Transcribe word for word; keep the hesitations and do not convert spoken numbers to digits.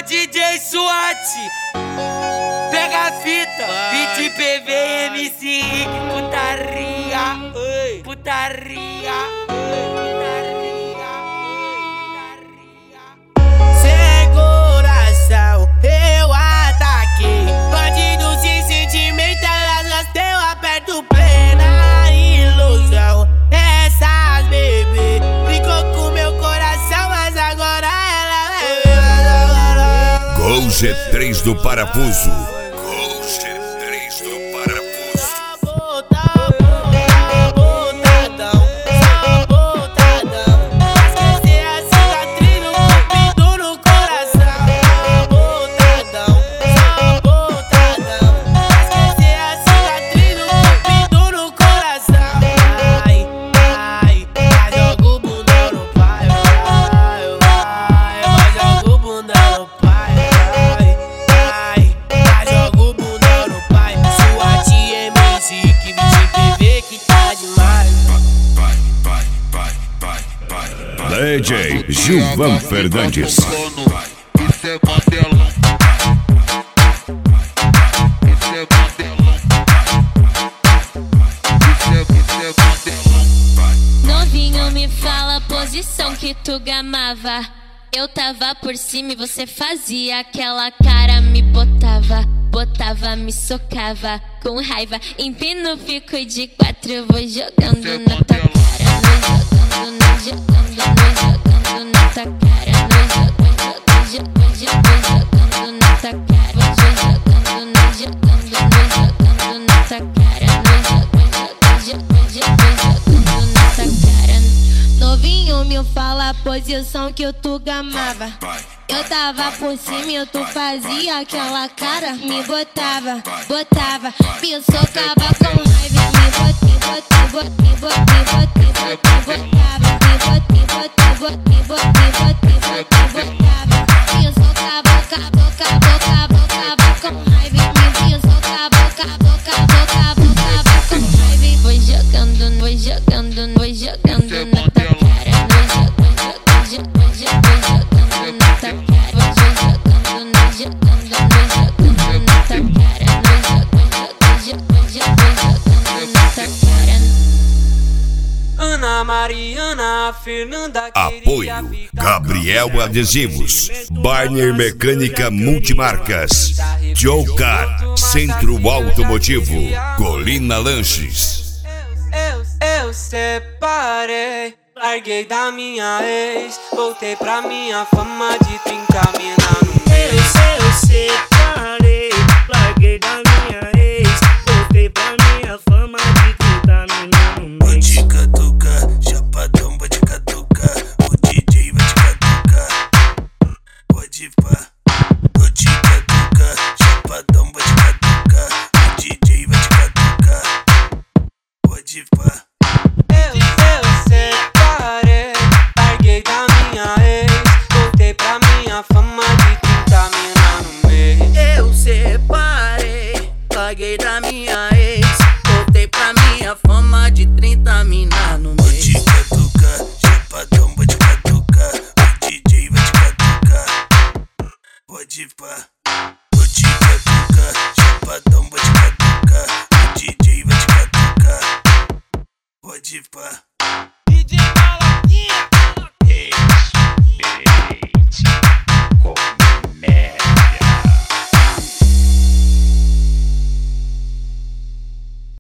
D J SWAT. Pega a fita, beat P V, M C Rick, putaria, oi, putaria, oi, putaria, putaria. Sem coração, eu ataquei. Bandido sem sentimento, elas gasteu, aperto plena ilusão. Essas bebê ficou com meu coração, mas agora ela é. Gol G três do parafuso. Gol G três do parafuso. D J Gilvan Fernandes. Isso é Mandelão. Isso é Mandelão. Isso é, isso é Mandelão. Novinho, me fala a posição que tu gamava. Eu tava por cima e você fazia aquela cara, me botava, botava, me socava. Com raiva, empino, fico de quatro, vou jogando na tua cara. Vou jogando, vou jogando na tua cara. Vou jogando, vou jogando na tua cara. Vou jogando, vou jogando, vou jogando na tua cara. Vou jogando, vou jogando na tua cara. Novinho, me fala a posição que eu tu gamava. Eu tava por cima e tu fazia aquela cara, me botava, botava, me socava com raiva, me botava, me botava, me botava, me botava, me botava, me socava, cabo, cabo, cabo, cabo com raiva, me socava, cabo, cabo, cabo, cabo com raiva. Vou jogando, vou jogando, vou jogando na tua cara, vou jogando, vou jogando, vou jogando na tua cara. Ana Mariana, Fernanda. Apoio Gabriel Adesivos, Barner Mecânica Multimarcas, Jocar Centro Automotivo, Colina Lanches. Eu, eu, eu separei, larguei da minha ex, voltei pra minha fama de trinta mina no mês. Eu, eu separei, larguei da minha ex, voltei pra minha fama de trinta mina no mês. Pode catucar, chapadão, pode catucar, o D J vai te catucar. Pode pá, pode catucar, chapadão, pode catucar, o D J vai te catucar. Pode pá. Eu, eu separei, larguei da minha ex, voltei pra minha fama de trinta mina no mês. Eu separei, larguei da minha ex, voltei pra minha fama de trinta mina no mês. Pode catucar, chapadão, pode catucar, o D J vai te catucar. Pode pá, pode catucar, chapadão, pode catucar, o D J vai te catucar. Pode pá.